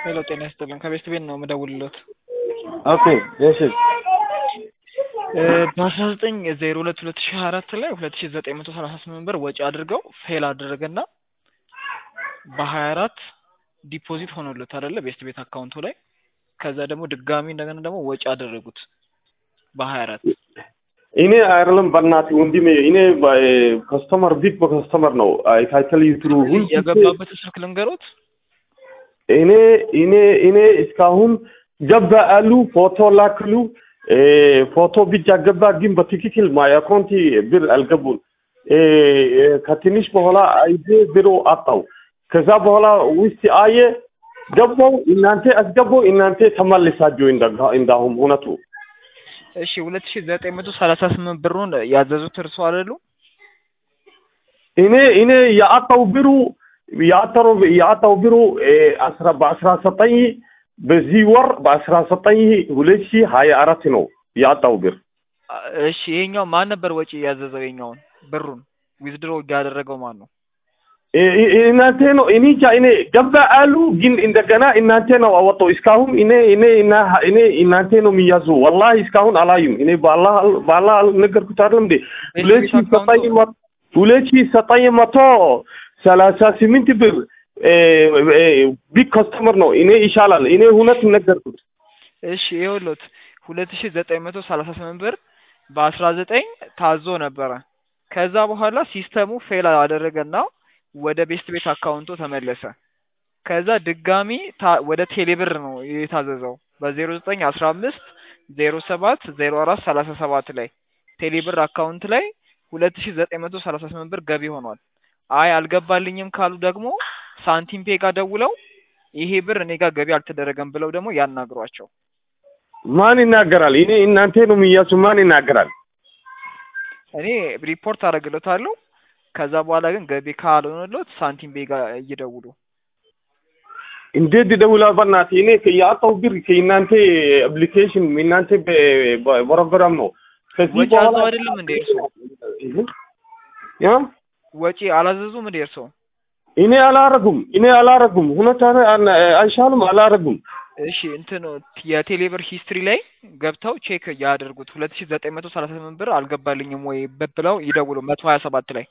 ሄሎ ጤና ይስጥልን ከቤስት ቤት ነው የምደውልልዎት። ኦኬ እሺ በ19/02/2024 ላይ 2938 ብር ወጪ አድርገው ፌል አደረገና በ24 ዲፖዚት ሆኖልዎት አይደለ ቤስት ቤት አካውንቱ ላይ ከዛ ደግሞ ድጋሚ እንደገና ደግሞ ወጪ አደረጉት በ24 እኔ አይደለም በእናትህ ወንድሜ እኔ ከስተመር ቢግ በከስተመር ነው አይታይተል ይትሩ ሁሉ የገባበት ስልክ ልንገሮት እኔ እስካሁን ገባ አሉ ፎቶ ላክሉ ፎቶ ብቻ ገባ ግን በትክክል ማይ አካውንት ብር አልገቡም ከትንሽ በኋላ አይዜ ብሩ አጣው ከዛ በኋላ ውስጥ አየ ገባው እናንተ አስገባው እናንተ ተመልሳችሁ እንዳሁም ሆነቱ እሺ 2938 ብሩን ያዘዙት እርሱ አይደሉ እኔ ያጣው ብሩ 19 በዚህ ወር በ19 2024 ነው ያጣው ብር እሺ ይሄኛው ማን ነበር ወጪ ያዘዘው ይሄኛውን ብሩን ዊዝድሮ ያደረገው ማን ነው እናንተ ነው እኔ ገባ አሉ ግን እንደገና እናንተ ነው አወጣው እስካሁን እኔ እናንተ ነው የሚያዙ والله እስካሁን አላዩም እኔ ባላ ነገርኩት አይደል እንዴ 2938 ብር ቢግ ከስተመር ነው እኔ ይሻላል እኔ ሁለት ነገርኩት እሺ ይኸውልዎት 2938 ብር በ19 ታዞ ነበረ ከዛ በኋላ ሲስተሙ ፌል አደረገና ወደ ቤስት ቤት አካውንቱ ተመለሰ ከዛ ድጋሚ ወደ ቴሌብር ነው የታዘዘው በ0915 07 04 37 ላይ ቴሌብር አካውንት ላይ 2938 ብር ገቢ ሆኗል አይ አልገባልኝም ካሉ ደግሞ ሳንቲም ፔ ጋር ደውለው ይሄ ብር እኔ ጋር ገቢ አልተደረገም ብለው ደግሞ ያናግሯቸው ማን ይናገራል እኔ እናንተ ነው የሚያሱ ማን ይናገራል እኔ ሪፖርት አደርግልዎታለሁ ከዛ በኋላ ግን ገቢ ካልሆነልዎት ሳንቲም ቤ ጋር ይደውሉ እንዴት ይደውላል በእናትህ እኔ ያጣው ብር ከእናንተ አፕሊኬሽን እናንተ በፕሮግራም ነው ከዚህ በኋላ አይደለም እንደ እርሶ ያ ወጪ አላዘዙም እንደ እርሶ እኔ አላረጉም ሁነታ አይሻልም አላረጉም እሺ እንትን የቴሌብር ሂስትሪ ላይ ገብተው ቼክ ያደርጉት 2938 ብር አልገባልኝም ወይ ብለው ይደውሉ 127 ላይ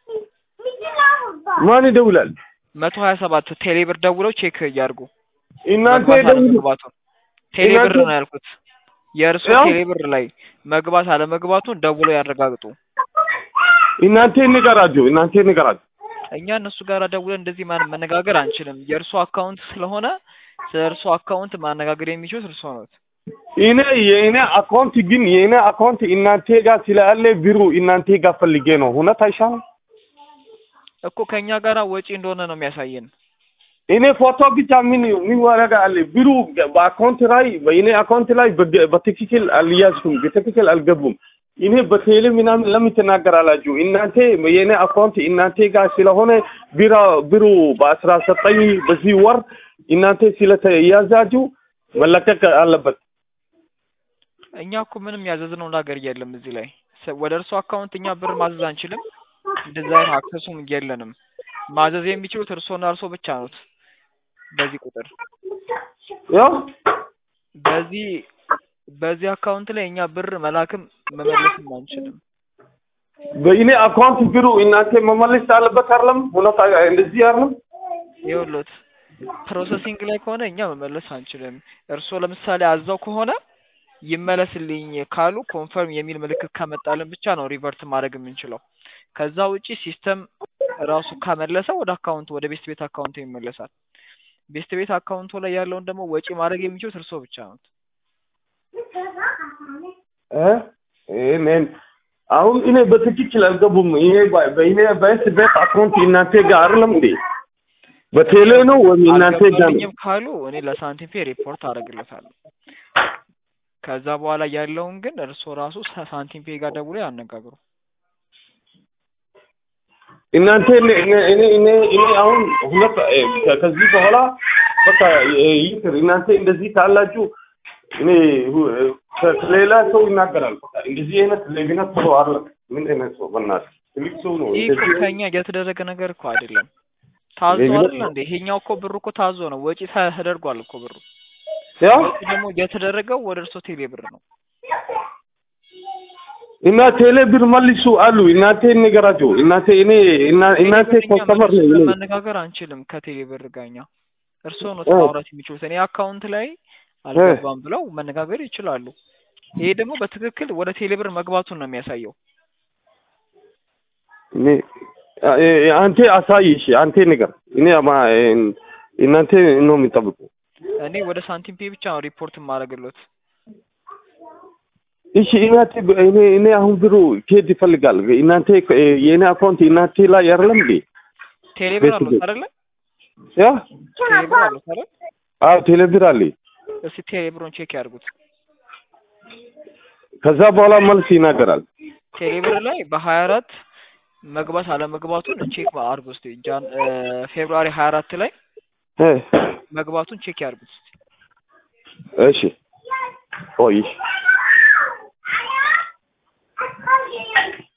ማን ይደውላል 127 ቴሌብር ደውለው ቼክ ያርጉ እናንተ ደውሉ ቴሌብር ነው ያልኩት የእርሱ ቴሌብር ላይ መግባት አለ መግባቱን ደውለው ያረጋግጡ እናንተ ንገራችሁ እኛ እነሱ ጋር ደውለን እንደዚህ መነጋገር አንችልም የእርሱ አካውንት ስለሆነ ስለእርሱ አካውንት ማነጋገር የሚችሉት እርሱ ነው የኔ አካውንት እናንተ ጋር ስላለ ብሩ እናንተ ጋር ፈልጌ ነው ሁነት አይሻልም እኮ ከኛ ጋር ወጪ እንደሆነ ነው የሚያሳየን እኔ ፎቶ ብቻ ምን ወረጋ አለ ብሩ በአካውንት ላይ በትክክል አልያዝኩም በትክክል አልገቡም እኔ በቴሌ ምናምን ለምን ተናገራላችሁ እናንተ የኔ አካውንት እናንተ ጋር ስለሆነ ብሩ በ19 በዚህ ወር እናንተ ስለተያዛችሁ መለቀቅ አለበት እኛ እኮ ምንም ያዘዝነው ነገር የለም እዚህ ላይ ወደ እርሱ አካውንት እኛ ብር ማዘዝ አንችልም እንደዛ አክሰሱም የለንም ማዘዝ የሚችሉት እርሶና እርሶ ብቻ ነው በዚህ ቁጥር ያው በዚህ አካውንት ላይ እኛ ብር መላክም መመለስም አንችልም በእኔ አካውንት ብሩ እናንተ መመለስ አለበት አይደለም ሁለት እንደዚህ አይደለም ይኸውልዎት ፕሮሰሲንግ ላይ ከሆነ እኛ መመለስ አንችልም እርሶ ለምሳሌ አዛው ከሆነ ይመለስልኝ ካሉ ኮንፈርም የሚል ምልክት ከመጣልን ብቻ ነው ሪቨርት ማድረግ የምንችለው ከዛ ውጪ ሲስተም ራሱ ከመለሰ ወደ ቤስት ቤት አካውንት ይመለሳል ቤስት ቤት አካውንቱ ላይ ያለውን ደግሞ ወጪ ማድረግ የሚችሉት እርሶ ብቻ ነው ምን አሁን እኔ በትክክል አልገቡም በእኔ ቤስት ቤት አካውንት እናንተ ጋር አይደለም እንዴ በቴሌ ነው ወይ እናንተ ጋር ካሉ እኔ ለሳንቲም ፔ ሪፖርት አደርግልዎታለሁ ከዛ በኋላ ያለውን ግን እርሶ ራሱ ሳንቲም ፔ ጋር ደውለው ያነጋግሩ እናንተ እኔ አሁን ሁለት ከዚህ በኋላ በቃ ይቅር እናንተ እንደዚህ ታላችሁ እኔ ከሌላ ሰው ይናገራል በቃ እንደዚህ አይነት ለግነት ሰው አይደለም ምን አይነት ሰው በእናትህ ትልቅ ሰው ነው ይሄ ከኛ የተደረገ ነገር እኮ አይደለም ታዞ አይደል እንዴ? ይሄኛው እኮ ብሩ እኮ ታዞ ነው፣ ወጪ ተደርጓል እኮ ብሩ። ያ ወጪ ደግሞ የተደረገው ወደ እርሶ ቴሌ ብር ነው። እና ቴሌ ብር መልሱ አሉ። እናንተ ንገራቸው። እናንተ ኮስተመር ነው። መነጋገር አንችልም ከቴሌ ብር ጋኛ። እርሶ ነው ማውራት የሚችሉት። እኔ አካውንት ላይ አልገባም ብለው መነጋገር ይችላሉ። ይሄ ደግሞ በትክክል ወደ ቴሌ ብር መግባቱን ነው የሚያሳየው። አንተ አሳይሽ፣ አንተ ንገር። እናንተ ነው የሚጠብቁ። እኔ ወደ ሳንቲም ፔ ብቻ ነው ሪፖርት ማድረግሎት። እሺ እኔ አሁን ብሩ ከየት ይፈልጋል? እናንተ የኔ አካውንት እናንተ ላይ አይደለም እንዴ? ቴሌ ብር አለው አይደለ? ያ ቴሌ ብር አለው አይደል? አዎ ቴሌ ብር አለ። እስኪ ቴሌ ብሩን ቼክ ያድርጉት። ከዛ በኋላ መልስ ይናገራል። ቴሌ ብር ላይ በ24 መግባት አለመግባቱን ቼክ አድርጉ እስቲ። ፌብሩዋሪ 24 ላይ መግባቱን ቼክ ያድርጉት። እሺ ቆይ